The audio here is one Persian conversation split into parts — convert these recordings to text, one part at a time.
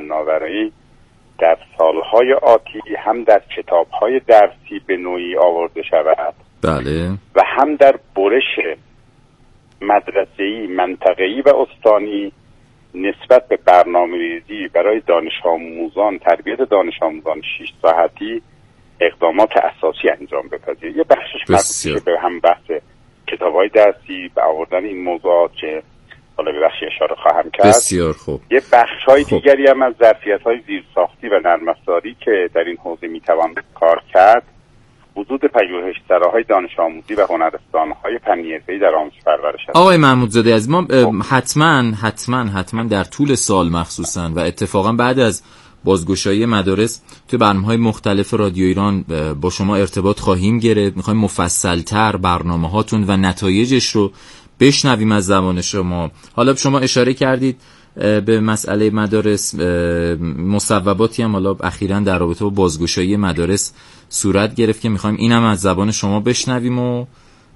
فناوری در سالهای آتی هم در کتابهای درسی به نوعی آورده شود، بله، و هم در برش مدرسه‌ای، منطقه‌ای و استانی نسبت به برنامه‌ریزی برای دانش آموزان، تربیت دانش آموزان 6 ساعتی اقدامات اساسی انجام بپذیرد. یه بخشش مربوط به هم بحث کتاب‌های درسی و آوردن این موضوعات که حالا به بخشی اشاره خواهم کرد. بسیار خوب. یه بخش‌های دیگری هم از ظرفیت‌های زیرساختی و نرم افزاری که در این حوزه می‌توان کار کرد، وجود پژوهشگرای دانش آموزی و هنرستان‌های فنی حرفه‌ای در آموزش پرورش است. آقای محمودزاده از ما حتما در طول سال مخصوصاً و اتفاقا بعد از بازگشایی مدارس توی برنامه‌های مختلف رادیو ایران با شما ارتباط خواهیم گرفت. می‌خوایم مفصل‌تر برنامه‌هاتون و نتایجش رو بشنویم از زبان شما. حالا شما اشاره کردید به مسئله مدارس، مصوباتی هم حالا اخیراً در رابطه با بازگشایی مدارس صورت گرفت که می‌خوایم اینم از زبان شما بشنویم و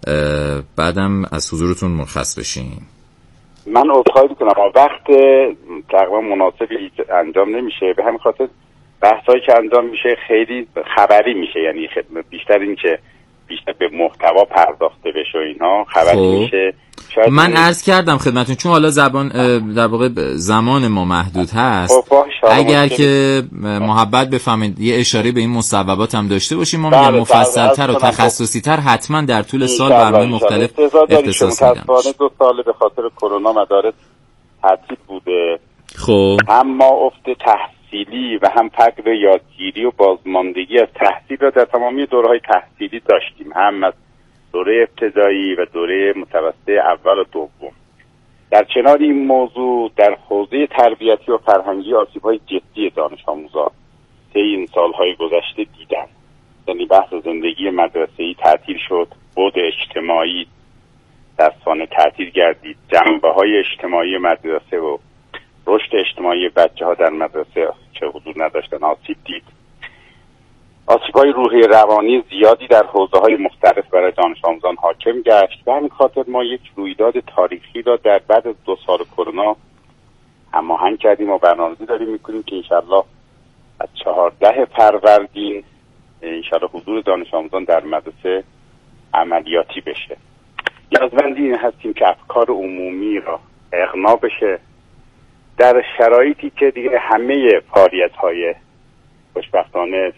بعدم از حضورتون مرخص بشیم. من عذرخواهی می‌کنم، وقت تقریبا مناسبی انجام نمیشه، به همین خاطر بحثایی که انجام میشه خیلی خبری میشه، یعنی بیشتر این که بیشتر به محتوا پرداخته بشه و اینا خبری میشه. من عرض کردم خدمتتون چون حالا در واقع زمان ما محدود هست، اگر که محبت بفهمید یه اشاره به این مصوبات هم داشته باشیم، ما میگم مفصل‌تر و تخصصی‌تر حتما در طول سال برنامه مختلف اختصاص میدم. 2 سال به خاطر کرونا مدارس تعطیل بوده. خب هم ما افت تحصیلی و هم فقر یادگیری و بازماندگی از تحصیل را در تمامی دوره‌های تحصیلی داشتیم، هم از دوره ابتدایی و دوره متوسطه اول و دوم. در کنار این موضوع در حوزه تربیتی و فرهنگی آسیب‌های جدی دانش آموزان طی این سال‌های گذشته دیدن. یعنی بحث زندگی مدرسه‌ای تعطیل شد، بعد اجتماعی در سانه تعطیل گردید، جنبه‌های اجتماعی مدرسه و رشد اجتماعی بچه‌ها در مدرسه چه حضور نداشتن آسیب دید. آسیب‌های روحی روانی زیادی در حوزه‌های مختلف برای دانش آموزان حاکم گشت. به همین خاطر ما یک رویداد تاریخی را در بعد از 2 سال کرونا هماهنگ کردیم و برنامه‌ریزی داریم می‌کنیم که انشالله از 14 فروردین انشالله حضور دانش آموزان در مدرسه عملیاتی بشه. نیازمند این هستیم که افکار عمومی را اقناع بشه در شرایطی که دیگه همه فعالیت‌های خوشبختانه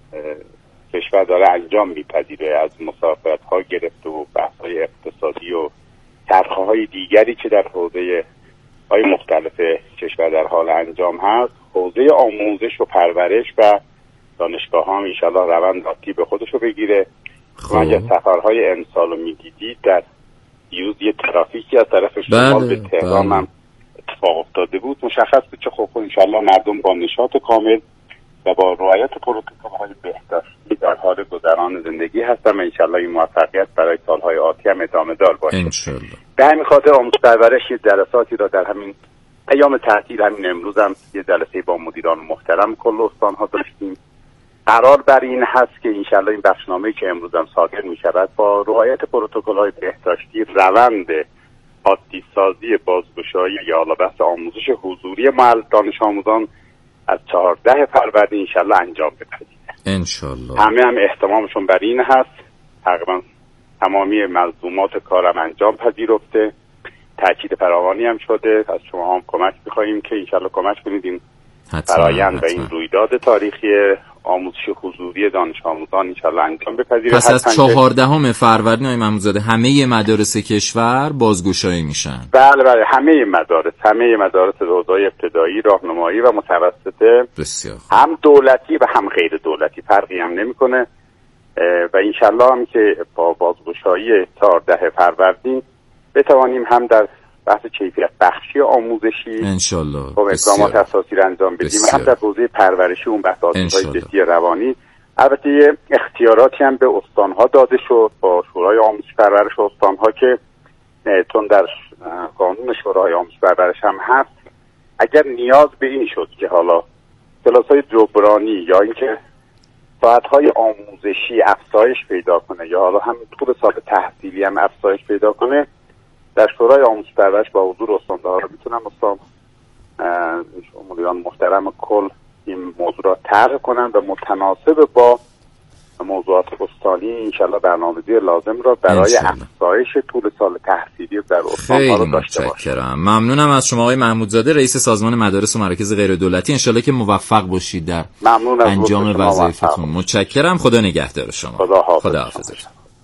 کشور داره انجام میپذیره، از مسافرت‌ها گرفته و بحث‌های اقتصادی و چرخه‌های دیگری که در حوزه های مختلف کشور در حال انجام هست. حوزه آموزش و پرورش و دانشگاه ها هم انشالله روند آتی به خودشو بگیره. اگر سفرهای امسال رو میدیدید در دیروز یه ترافیکی از طرف شمال به تهران هم اتفاق افتاده بود، مشخص بود چه خوب انشالله مردم با نشاط کامل و با رعایت پروتکل‌های بهداشتی در حال گذران زندگی هستن و انشالله این موفقیت برای سالهای آتی هم ادامه دار باشه انشالله. به همین خاطر آموزش پرورش یه جلساتی را در همین ایام تعطیل، همین امروز هم یه جلسه با مدیران محترم کل استان‌ها داشتیم. قرار بر این هست که انشالله این بخشنامه‌ای که امروز هم صادر می‌شود با رعایت پروتکل‌های بهداشتی روند عادی سازی بازگشایی یا حالا بحث آموزش حضوری دانش آموزان از 14 فروردین انشالله انجام بپذیره. انشالله. همه هم اهتمامشون بر این هست. تقریبا تمامی ملزومات کارم انجام پذیرفته. تاکید فراوانی هم شده. از شما هم کمک می‌خواهیم که انشالله کمک کنید این فرآیند و این رویداد تاریخی آموزش حضوری دانش آموزان انشالله انجام بپذیره. پس از 14 فروردین آقای محمودزاده همه مدارس کشور بازگشایی میشن؟ بله همه مدارس روضای ابتدایی، راهنمایی و متوسطه، بسیار هم دولتی و هم غیر دولتی فرقی هم نمیکنه و انشالله هم که با بازگشایی 14 فروردین بتوانیم هم در بحث کیفیت بخشی آموزشی انشالله با اقدامات اساسی را انجام بدیم و هم در حوزه پرورشی اون بحث آسیب‌های جدی روانی. البته یه اختیاراتی هم به استان‌ها داده شد با شورای آموزش پرورش استان‌ها که چون در قانون شورای آموزش پرورش هم هست، اگر نیاز به این شد که حالا کلاس‌های جبرانی یا اینکه ساعت‌های آموزشی افزایش پیدا کنه یا حالا هم طول سال تحصیلی هم افزایش پیدا کنه، در شورای آموزش پرورش با حضور استاندارا میتونن استان مدیران محترم کل این موضوع را طرح کنند و متناسب با موضوعات استانی انشالله برنامه‌ریزی لازم را برای افزایش طول سال تحصیلی در استان ها رو داشته باشیم. متشکرم. ممنونم از شما آقای محمودزاده، رئیس سازمان مدارس و مراکز غیر دولتی. انشالله که موفق باشید در انجام وظایفتون. متشکرم. خدا نگهدار شما. خدا حافظ.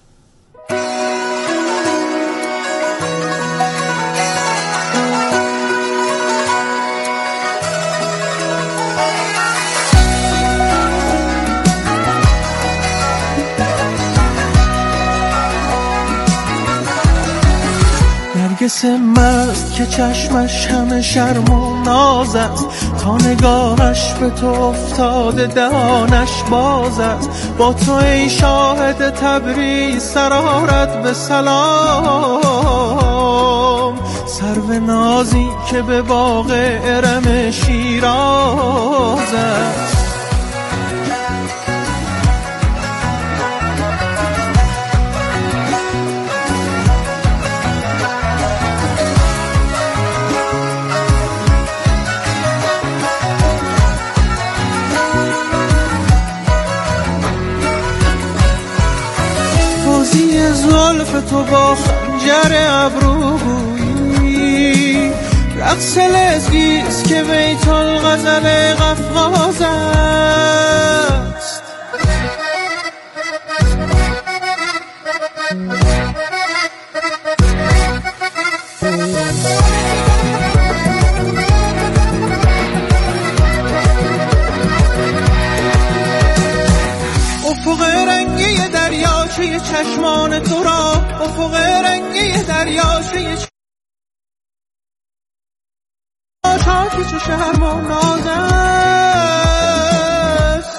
نرگس مست که چشمش همه شرم و ناز است، تا نگاهش به تو افتاده دهانش باز است. با تو ای شاهد تبریز سرارت به سلام، سرو نازی که به باغ ارم شیراز است. زلف تو با خنجر ابرویی، رقص لزگیست که بیت الغزل قفقاز است. افق رنگی دریاچه چشمان تو را، افق رنگی دریاچه چشمان تو شرم و ناز است.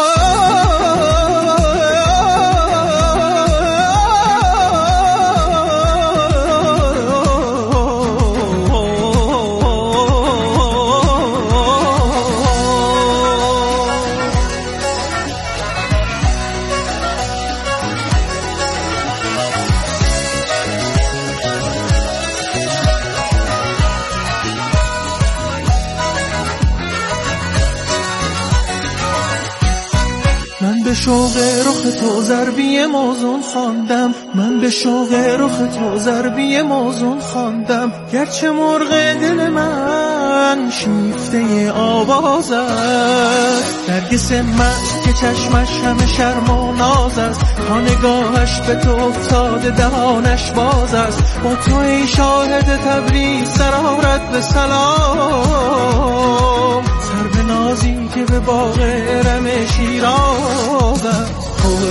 به شوق رخ تو ضربی موزون خواندم، من به شوق رخ تو ضربی موزون خواندم. گرچه مرغ دل من شیفته آواز است، نرگس من که چشمش همه شرم و ناز است، تا نگاهش به تو افتاده دهانش باز است. با تو ای شاهد تبریز سرارت به سلام، سرو نازی که به باغ ارم شیراز است.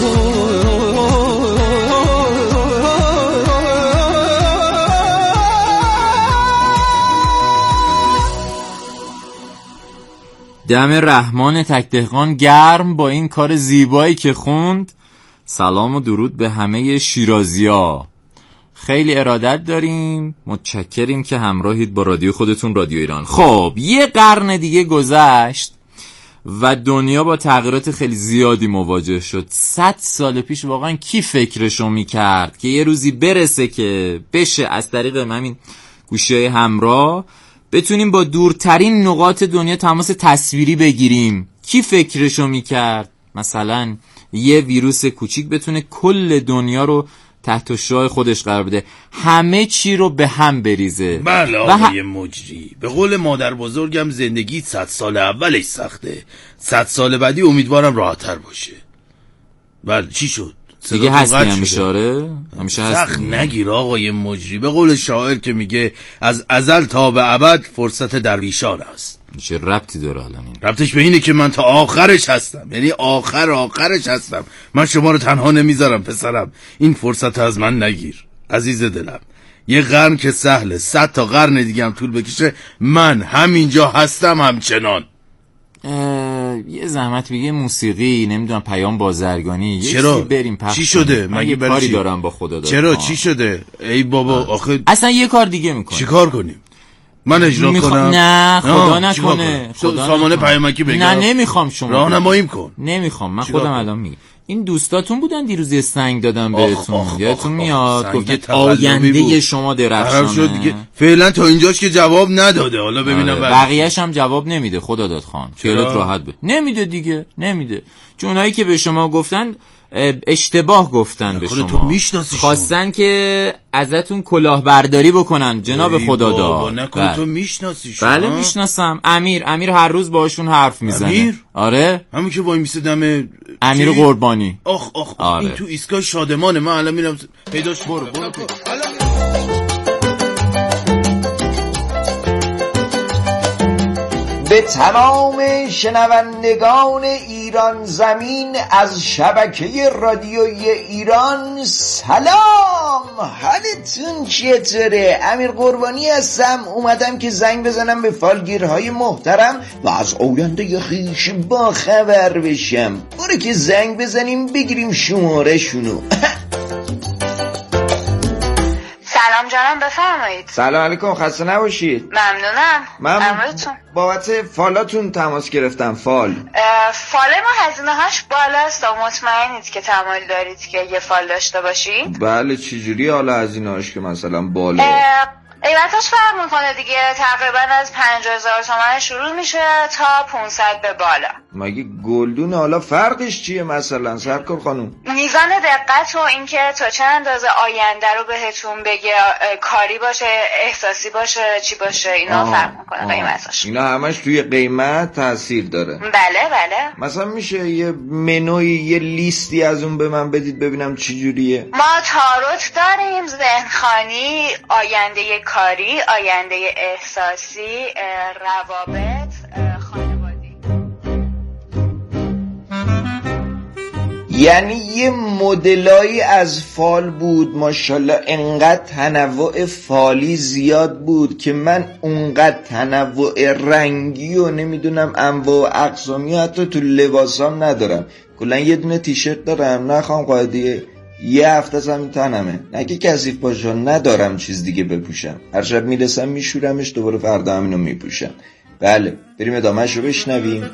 دم رحمان تکدهقان گرم با این کار زیبایی که خوند. سلام و درود به همه شیرازی‌ها. خیلی ارادت داریم، متشکریم که همراهید با رادیو خودتون رادیو ایران. خب یه قرن دیگه گذشت و دنیا با تغییرات خیلی زیادی مواجه شد. 100 سال پیش واقعا کی فکرشو میکرد که یه روزی برسه که بشه از طریق همین گوشی‌های همراه بتونیم با دورترین نقاط دنیا تماس تصویری بگیریم؟ کی فکرشو میکرد مثلا یه ویروس کوچیک بتونه کل دنیا رو تحت شعاع خودش قرار بده، همه چی رو به هم بریزه؟ بله آقای مجری، به قول مادر بزرگم زندگی 100 سال اولش سخته، 100 سال بعدی امیدوارم راحت‌تر باشه. بله چی شد؟ دیگه هستی همیشه؟ آره همیشه هستی. سخت نگیر آقای مجری، به قول شاعر که میگه از ازل تا به ابد فرصت درویشان است. چه ربطی داره الان این؟ ربطش به اینه که من تا آخرش هستم، یعنی آخرش هستم. من شما رو تنها نمیذارم پسرم، این فرصت از من نگیر عزیز دلم. یه قرن که سهله، 100 تا قرن دیگه هم طول بکشه من همینجا هستم همچنان. یه زحمت بگه موسیقی، نمیدونم پیام بازرگانی، چرا؟ بریم پخش. چی شده؟ من یه کاری دارم با خدا دارم. چرا؟ چی شده؟ ای بابا آخه اصلا یه کار دیگه میکنم. چی کار کنیم؟ من اجرا کنم؟ نه خدا نکنه. سامانه پیامکی بگم. نه نمیخوام، شما راهنماییم کن. نمیخوام، من خودم الان میگم. این دوستاتون بودن دیروز یه سنگ دادن بهتون، یادتون میاد؟ گفتن آینده بود. شما درخشانه دیگه. فعلا تا اینجاش که جواب نداده، حالا ببینم بقیه‌اش هم جواب نمیده. خدا داد خان خیالت راحت به نمیده دیگه، نمیده. چون اونایی که به شما گفتن اشتباه گفتن به شما، خواستن که ازتون کلاهبرداری بکنن جناب خداداد. نکنه تو میشناسیشون؟ بله میشناسم. امیر هر روز باشون حرف میزنه. امیر؟ آره همون که وای میسه دم امیر قربانی. آره. این تو ایستگاه شادمانه. من الان میرم پیداش. برو به تمام شنوندگان ایران زمین از شبکه رادیویی ایران سلام. حالتون چطوره؟ امیر قربانی هستم. اومدم که زنگ بزنم به فالگیرهای محترم و از آینده خویش با خبر بشم. برو که زنگ بزنیم بگیریم شماره شونو. سلام جانم، بفرمایید. سلام علیکم، خسته نباشید. ممنونم. من بابت فالاتون تماس گرفتم. فال ما هزینه هاش بالاست و مطمئنید که تمایل دارید که یه فال داشته باشید؟ بله. چجوری حالا هزینه هاش که مثلا بالا؟ قیمتاش فرق میکنه دیگه. تقریبا از 50,000 تومان شروع میشه تا 500 به بالا. مگه گلدون؟ حالا فرقش چیه مثلا سرکار خانوم؟ میزان دقت و اینکه تا چه اندازه آینده رو بهتون بگه، کاری باشه، احساسی باشه، چی باشه، اینا فرق میکنه قیمتاش. اینا همش توی قیمت تاثیر داره. بله. مثلا میشه یه منوی، یه لیستی از اون به من بدید ببینم چی جوریه؟ ما تاروت داریم، ذهنخوانی، آینده کاری، آینده احساسی، روابط، خانوادگی. یعنی یه مدلایی از فال بود ماشاءالله. انقدر تنوع فالی زیاد بود که من اونقدر تنوع رنگی و نمیدونم انواع و اقسامی حتی تو لباسام ندارم. کلا یه دونه تیشرت دارم، نخوام قاعدیه یه هفته همین تنمه، نه که کثیف باشه، ندارم چیز دیگه بپوشم. هر شب میرسم میشورمش، دوباره فردا همینو میپوشم. بله، بریم ادامهش رو بشنویم.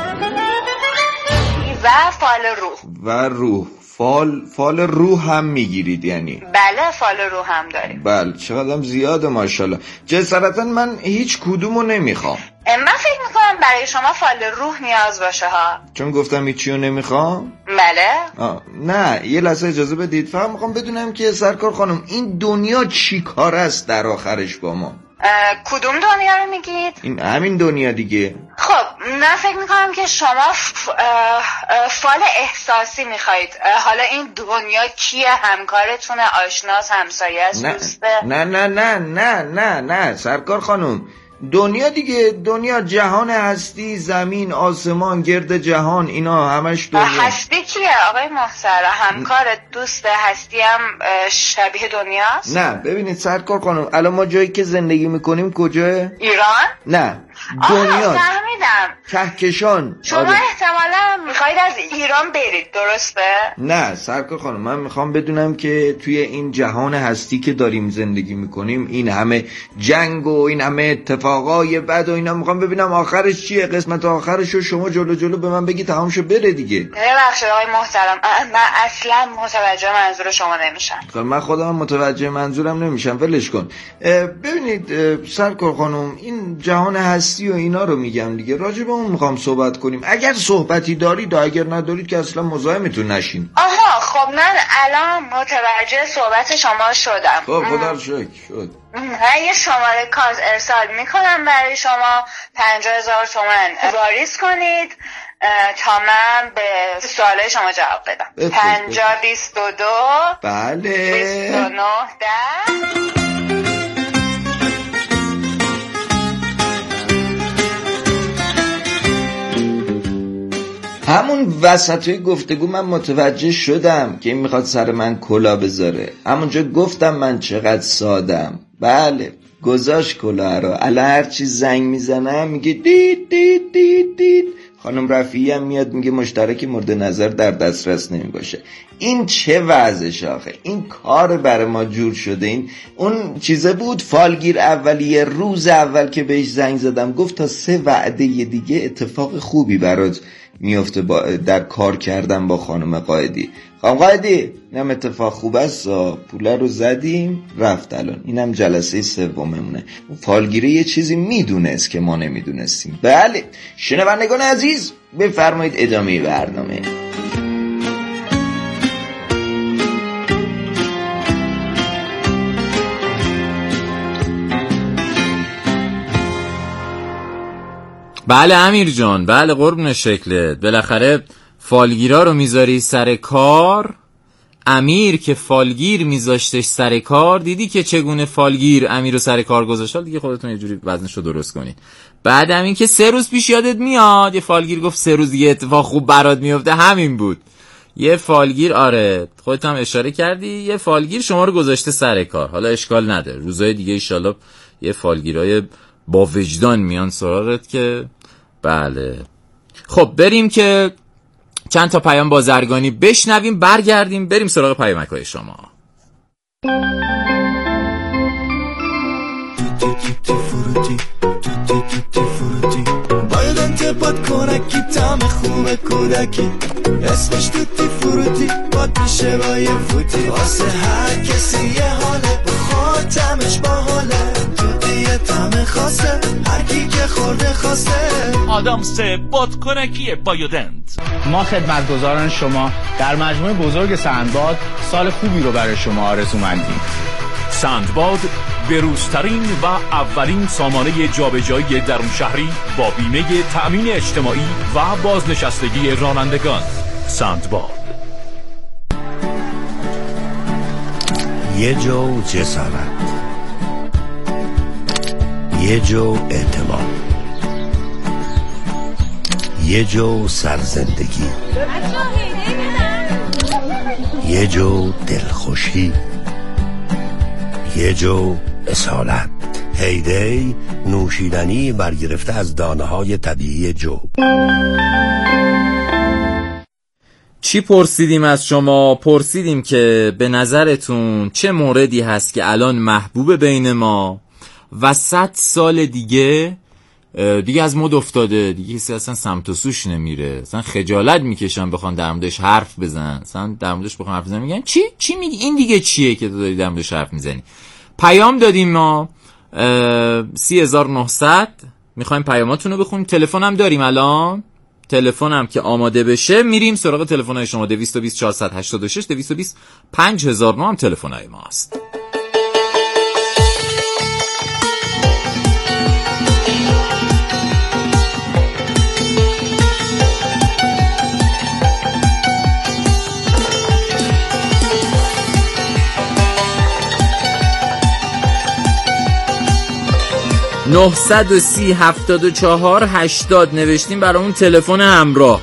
و فال روح. و روح. فال روح هم میگیرید یعنی؟ بله، فال روح هم داریم. بله، چقدرم زیاده ماشاءالله. جسارتا من هیچ کدومو نمیخوام. من فکر میکنم برای شما فال روح نیاز باشه ها. چون گفتم هیچیو نمیخوام؟ بله. نه، یه لحظه اجازه بدید. فقط میخوام بدونم که سرکار خانم این دنیا چی کار است در آخرش با ما؟ کدوم دنیا رو میگید؟ این همین دنیا دیگه. خب من فکر میکنم که شما فال احساسی میخواید. حالا این دنیا کیه؟ همکارتونه، آشناس، همسایه است، دوسته؟ نه سرکار خانم، دنیا دیگه. دنیا جهان هستی، زمین، آسمان، گرد جهان، اینا همش دنیا. هستی کیه آقای محترم؟ همکارت، دوست؟ هستی هم شبیه دنیاست؟ نه ببینید سرکار خانم، الان ما جایی که زندگی میکنیم کجاه؟ ایران؟ نه، دنیا. فهمیدم. کهکشان. شما احتمالا میخواید از ایران برید، درسته؟ نه سرکار خانم، من میخوام بدونم که توی این جهان هستی که داریم زندگی میکنیم، این همه جنگ و این همه اتفاقای بد و اینا، میخوام ببینم آخرش چیه. قسمت آخرش رو شما جلو به من بگی تمام شو بره دیگه. ببخشید آقای محترم، من اصلا متوجه منظور شما نمیشم. من خودم متوجه منظورم نمیشم، ولش کن. ببینید سرکار خانم، این جهان هستی و اینا رو میگم دیگه، راجع به اون میخوام صحبت کنیم. اگر صحبتی دارید و اگر ندارید که اصلا مزاحمتون نشیم. آها، خب من الان متوجه صحبت شما شدم. خب خدا رو شکر شد. من یه شماره کارت ارسال میکنم برای شما، 50,000 تومان واریز کنید تا من به سوالای شما جواب بدم. 50 22 بله 29 10. همون وسطای گفتگو من متوجه شدم که این میخواد سر من کلا بذاره. همونجا گفتم من چقدر سادم. بله، گذاشت کلا رو. الان هر چی زنگ میزنم میگه دید دید دید دید. خانم رفیعی هم میاد میگه مشترک مورد نظر در دسترس نمیباشه. این چه وضعش آخه؟ این کار برای ما جور شده. این اون چیزه بود فالگیر اولیه، روز اول که بهش زنگ زدم گفت تا 3 وعده دیگه اتفاق خوبی برات میفته در کار کردن با خانم قائدی. خانم قائدی اینم اتفاق خوب است، پوله رو زدیم رفت. الان اینم جلسه 3مونه. فالگیره یه چیزی میدونست که ما نمیدونستیم. بله شنوندگان عزیز بفرمایید ادامه برنامه. بله امیر جان، بله قربون شکلت. بالاخره فالگیرا رو میذاری سر کار. امیر که فالگیر میذاشتش سر کار، دیدی که چگونه فالگیر امیر رو سر کار گذاشت. دیگه خودتون یه جوری وزنشو درست کنید. بعد همین که 3 روز پیش یادت میاد یه فالگیر گفت 3 روز دیگه اتفاق خوب برات میفته، همین بود. یه فالگیر، آره خودت هم اشاره کردی، یه فالگیر شما رو گذاشته سر کار. حالا اشکال نداره، روزهای دیگه ان شاءالله یه فالگیرای با وجدان میان سراغت که بله. خب بریم که چند تا پیام بازرگانی بشنویم، برگردیم بریم سراغ پیامک‌های شما. باید انتباد کنکی تم خوب کودکی، اسمش توتی فروتی باد میشه با یه فوتی، واسه هر کسی یه حاله بخور تمش با حاله، توتی یه تم خاصه هر کی که خورده خواسته. آدامس بادکنکی بایودنت. ما خدمتگزاران شما در مجموعه بزرگ سندباد سال خوبی رو برای شما آرزومندیم. سندباد بروزترین و اولین سامانه جابجایی درون شهری با بیمه تأمین اجتماعی و بازنشستگی رانندگان. سندباد. یه جو جسارت، یه جو اعتماد، یه جو سرزندگی، یه جو دلخوشی، یه جو اصالت. هیدی نوشیدنی برگرفته از دانه‌های طبیعی جو. چی پرسیدیم از شما؟ پرسیدیم که به نظرتون چه موردی هست که الان محبوب بین ما و 100 سال دیگه از مد افتاده، دیگه کسی اصلا سمت و سوش نمیره، اصلا خجالت میکشن بخوان در موردش حرف بزنن، اصلا در موردش بخوان حرف بزنن میگن چی میگی، این دیگه چیه که تو داری در موردش حرف میزنی. پیام دادیم ما 30900 میخوایم پیاماتون رو بخونیم. تلفنم داریم الان، تلفنم که آماده بشه میریم سراغ تلفن‌های شما. 220 486 220 5009 هم تلفن‌های ماست. نه 930 74 80 نوشتیم برای اون تلفن همراه.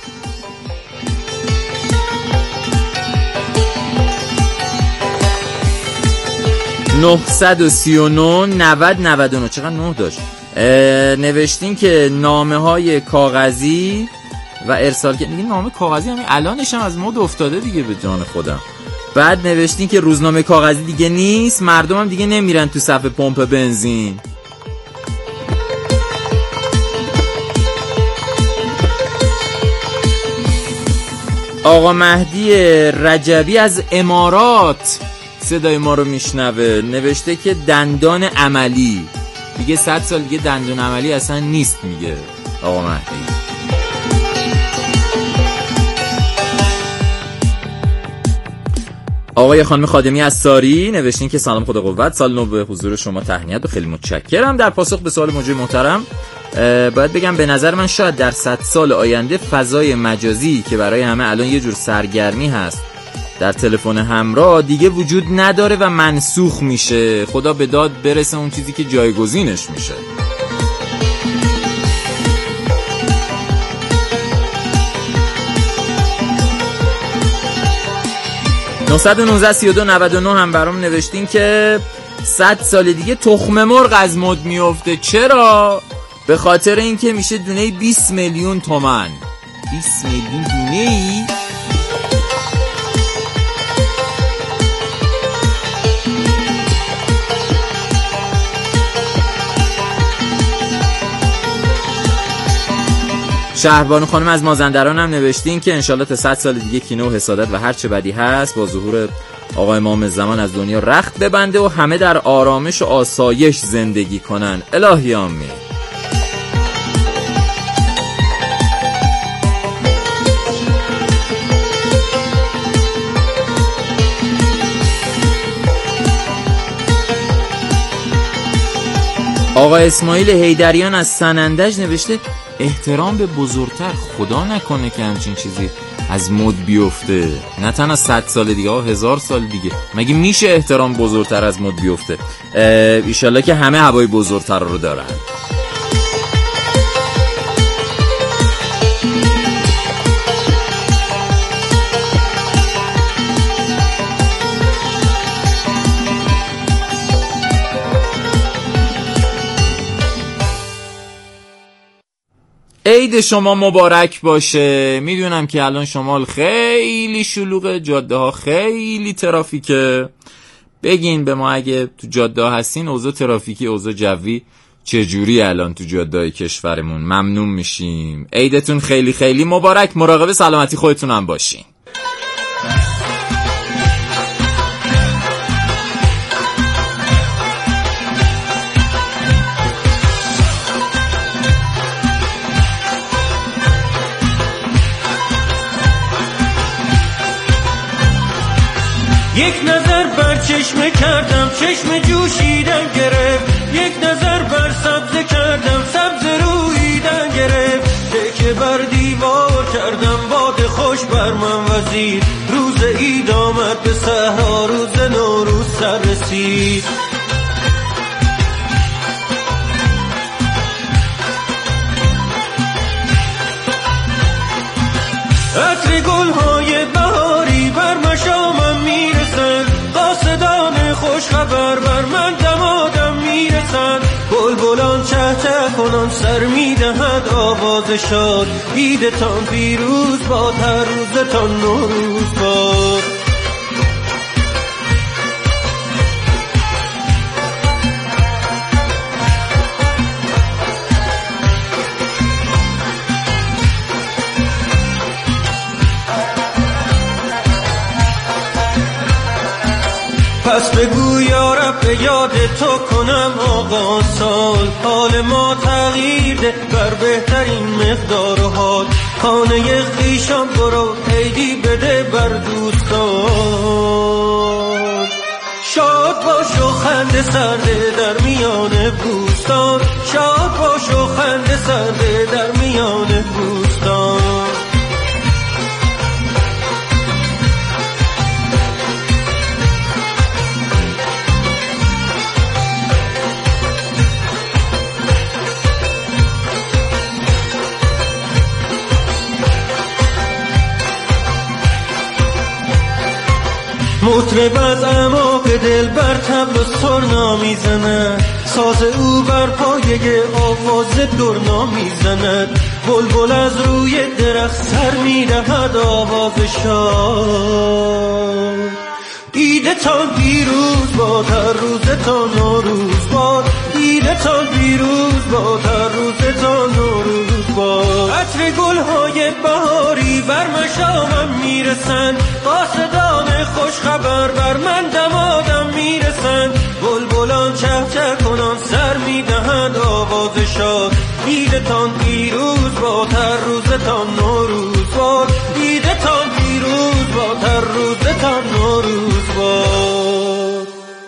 نه 939 90 99 چقدر 9 داشت. نوشتین که نامه های کاغذی و ارسال که دیگه نامه کاغذی همین الانش هم از مد افتاده دیگه به جان خودم. بعد نوشتین که روزنامه کاغذی دیگه نیست، مردم هم دیگه نمیرن تو صف پمپ بنزین. آقا مهدی رجبی از امارات صدای ما رو میشنوه، نوشته که دندان عملی دیگه 100 سال دیگه دندان عملی اصلا نیست میگه آقا مهدی. آقای خانم خادمی از ساری نوشتین که سلام خدا قوت، سال نو به حضور شما تهنیت و خیلی متشکرم. در پاسخ به سوال موجود محترم باید بگم به نظر من شاید در 100 سال آینده فضای مجازی که برای همه الان یه جور سرگرمی هست در تلفن همراه دیگه وجود نداره و منسوخ میشه. خدا به داد برسه اون چیزی که جایگزینش میشه. نه 19 32 99 هم برام نوشتین که 100 سال دیگه تخم مرغ از مد میفته. چرا؟ به خاطر اینکه میشه دونه 20 میلیون تومان. 20 میلیون دونه ای؟ شهربانو خانم از مازندران هم نوشتین که انشالله تا 100 سال دیگه کینه و حسادت و هر چه بدی هست با ظهور آقای امام زمان از دنیا رخت ببنده و همه در آرامش و آسایش زندگی کنن. الهی آمین. آقا اسماعیل حیدریان از سنندج نوشته احترام به بزرگتر، خدا نکنه که همچین چیزی از مد بیفته، نه تنها 100 سال دیگه 1000 سال دیگه. مگه میشه احترام بزرگتر از مد بیفته؟ ایشالله که همه هوای بزرگتر رو دارن. عید شما مبارک باشه. میدونم که الان شمال خیلی شلوغه، جاده ها خیلی ترافیکه. بگین به ما اگه تو جاده ها هستین اوضاع ترافیکی، اوضاع جوی چجوری الان تو جاده های کشورمون؟ ممنون میشیم. عیدتون خیلی خیلی مبارک. مراقب سلامتی خودتون هم باشین. یک نظر بر چشمه کردم، چشم جوشیدن گرفت. یک نظر بر سبزه کردم، سبزه رویدن گرفت. که بر دیوار کردم باد خوش بر من وزید. روز عید آمد به صحرا، روز نوروز سر رسید. عطر گل‌های بهاری بر مشامم میرسن. قاصدان خوش خبر بر من دمادم میرسن. بلبلان چه چه کنان سر میدهد آواز شاد. عیدتان پیروز باد، هر روزتان نوروز باد. پس بگو یا رب به یاد تو کنم آقا سال. حال ما تغییر ده بر بهترین مقدار و حال. خانه خویشان برو عیدی بده بر دوستان. شاد باش و خنده سرده در میان بوستان. شاد باش و خنده سرده در میان بوستان. مطرب از اعماق دل بر طبل و سرنا میزند. ساز او بر پایه آواز درنا میزند. بلبل از روی درخت سر میدهد آواز شاد. عیدتان پیروز باد، هر روزتان نوروز باد. عیدتان پیروز باد، هر روزتان نوروز باد. عطر گل‌های بهاری بر مشامم میرسند. قاصدان خوش خبر بر من دمادم میرسند. بلبلان چه چه کنان سر میدهند آواز شاد. عیدتان پیروز باد، هر روزتان نوروز باد. عیدتان پیروز باد، هر روزتان نوروز باد.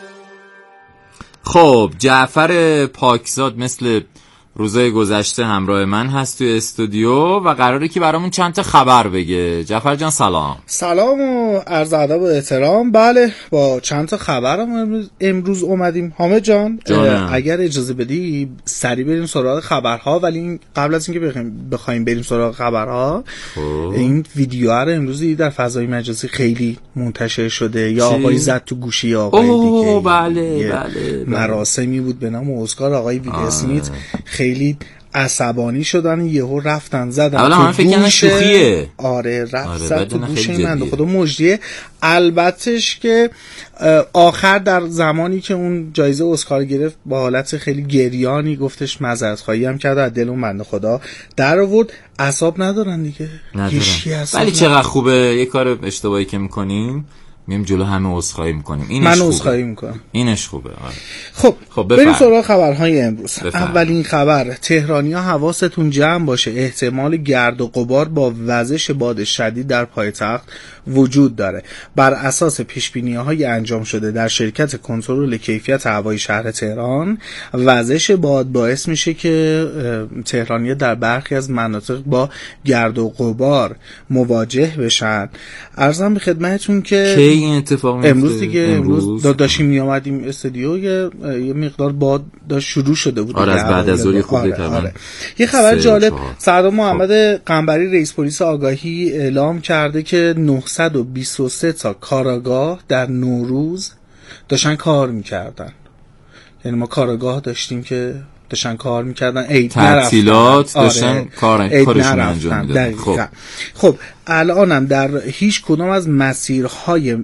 خب جعفر پاکزاد مثل روزای گذشته همراه من هست توی استودیو و قراره که برامون چند تا خبر بگه. جعفر جان سلام. سلام و عرض ادب و احترام. بله با چند تا خبرم امروز اومدیم. حامد جان اگر اجازه بدی سریع بریم سراغ خبرها، ولی قبل از اینکه بخوایم بریم سراغ خبرها این ویدیو رو امروز در فضای مجازی خیلی منتشر شده. یا آقای زد تو گوشی آقای دیگه. بله مراسمی بود به نام اسکار آقای ویل اسمیت. خیلی عصبانی شدن، یهو رفتن زدن اولا من فکر کنم شوخیه. آره رفت زد تو گوش این خدا مجریه. البتهش که آخر در زمانی که اون جایزه اسکار گرفت با حالت خیلی گریانی گفتش معذرت خواهی هم کرد، از دل اون بنده خدا در آورد. اعصاب ندارن دیگه، ولی چقدر خوبه یه کار اشتباهی که میکنیم میام جلو همه عذرخواهی میکنیم. من عذرخواهی میکنم. اینش خوبه. خب بریم سراغ خبرهای امروز. اولین خبر، تهرانی‌ها حواستون جمع باشه، احتمال گرد و غبار با وزش باد شدید در پایتخت وجود داره. بر اساس پیش‌بینی‌های انجام شده در شرکت کنترل کیفیت هوای شهر تهران، وزش باد باعث میشه که تهرانی‌ها در برخی از مناطق با گرد و غبار مواجه بشن. عرضم به خدمتتون که این اتفاق امروز دیگه امروز داشتیم می اومدیم استودیو یه مقدار باد داشت شروع شده بود. آره از بعد از ظهر خود یه خبر جالب، سعادت محمد قنبری رئیس پلیس آگاهی اعلام کرده که 923 تا کاراگاه در نوروز داشتن کار میکردن. یعنی ما کاراگاه داشتیم که داشتن کار میکردن، عید تعطیلات داشتن کارشون انجام میدادن. خب الانم در هیچ کدوم از مسیرهای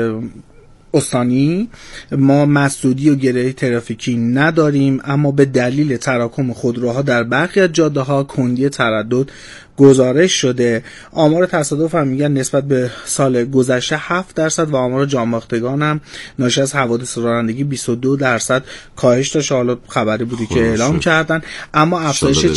استانی ما مسدودی و گره ترافیکی نداریم، اما به دلیل تراکم خودروها در برخی از جاده‌ها کندی تردد گزارش شده. آمار تصادف هم میگن نسبت به سال گذشته 7% و آمار جانباختگان هم ناشی از حوادث رانندگی 22% کاهش داشت. حالا خبری بودی که اعلام کردن، اما افزایش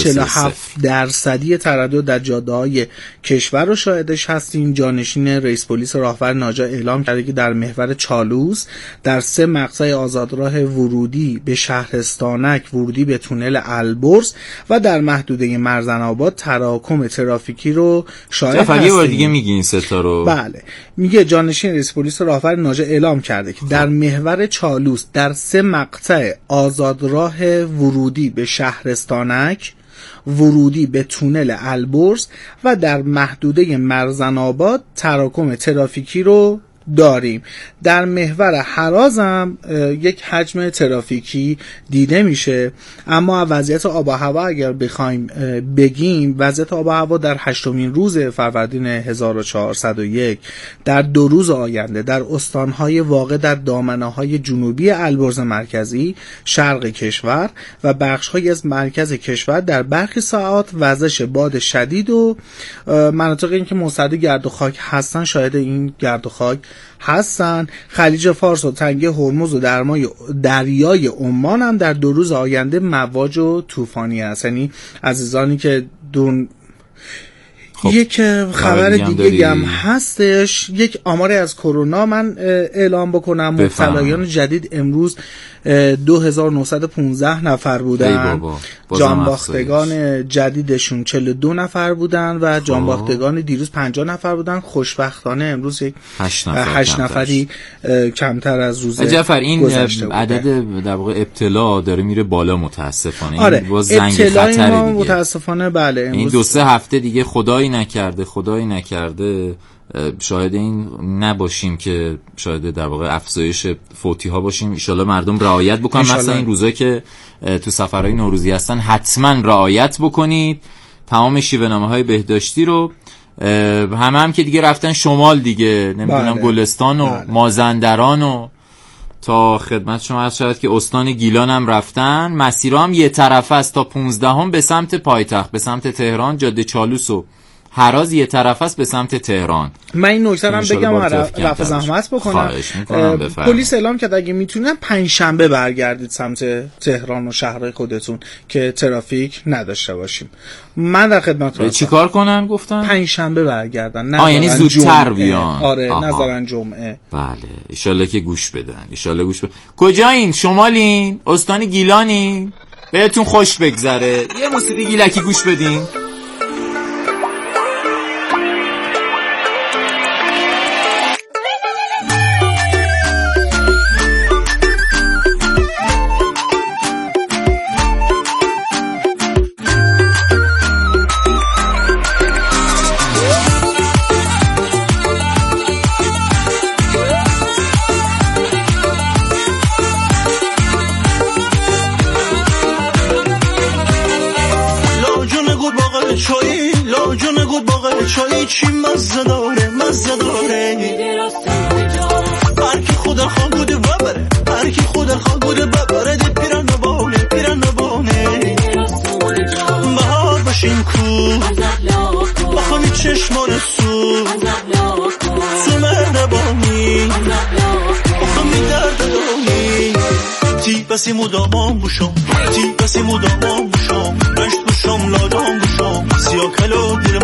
47% تردد در جاده‌های کشور رو شاهدش هستیم. جانشین رئیس پلیس راهور ناجا اعلام کرده که در محور چالوس در 3 مقطع آزادراه ورودی به شهرستانک، ورودی به تونل البرز و در محدوده مرزن‌آباد تراکم ترافیکی رو شاهد هستیم. یه بار دیگه میگی این ستا رو. بله، میگه جانشین رئیس پلیس راهور ناجا اعلام کرده که در محور چالوس در 3 مقطع آزادراه ورودی به شهرستانک، ورودی به تونل البرز و در محدوده مرزن‌آباد تراکم ترافیکی رو داریم. در محور هراز هم یک حجم ترافیکی دیده میشه، اما وضعیت آب و هوا اگر بخوایم بگیم، وضعیت آب و هوا در 8مین روز فروردین 1401 در 2 روز آینده در استانهای واقع در دامنه‌های جنوبی البرز مرکزی، شرق کشور و بخش‌هایی از مرکز کشور در برخی ساعات وزش باد شدید و مناطقی که مستعد گرد و خاک هستن شاهد این گرد و خاک هستن. خلیج فارس و تنگه هرمز و دریای عمان هم در 2 روز آینده مواج و طوفانی است. یعنی عزیزانی که یک خبر دیگه هم هستش، یک آماری از کرونا من اعلام بکنم. مبتلایان جدید امروز 2915 نفر بودن، جانباختگان جدیدشون 42 نفر بودن و جانباختگان دیروز 50 نفر بودن. خوشبختانه امروز یک 8 نفری کمتر از روز جعفر این عدد در واقع ابتلا داره میره بالا متاسفانه. آره، این زنگ خطر دیگه متاسفانه. بله این 2-3 هفته دیگه خدایی نکرده شاهد این نباشیم که شاهد در واقع افزایش فوتی ها باشیم. ان شاءالله مردم رعایت بکنن، مثلا این روزا که تو سفرهای نوروزی هستن حتما رعایت بکنید. تمام شیوه‌نامه‌های بهداشتی رو هم که دیگه رفتن شمال دیگه، نمیدونم گلستان و مازندران و تا خدمت شما عرض شود که استان گیلان هم رفتن. مسیرها هم یه طرفه است تا 15 به سمت پایتخت، به سمت تهران، جاده چالوس و هراز یه طرف است به سمت تهران. من این نکته هم بگم رفع زحمت بکنم. پلیس اعلام کرد اگه میتونن 5 شنبه برگردید سمت تهران و شهرهای خودتون که ترافیک نداشته باشیم. من در خدمتتون. چیکار کنن گفتن؟ 5 شنبه برگردن. یعنی زودتر بیان. آره، نظرن جمعه. بله، ان شاءالله که گوش بدن. کجایین؟ شمالین؟ استان گیلانین؟ بهتون خوش بگذره. یه موسیقی گیلکی گوش بدین. جون گود باقل چایی چی مزه داره هر کی خدا خواه بوده ببره هر کی خدا خواه بوده ببره دی پیران نبانه بهار باشیم کو بخوامی چشمان سو مهربانی بخوامی درد دانی تی بسی مدامان بوشم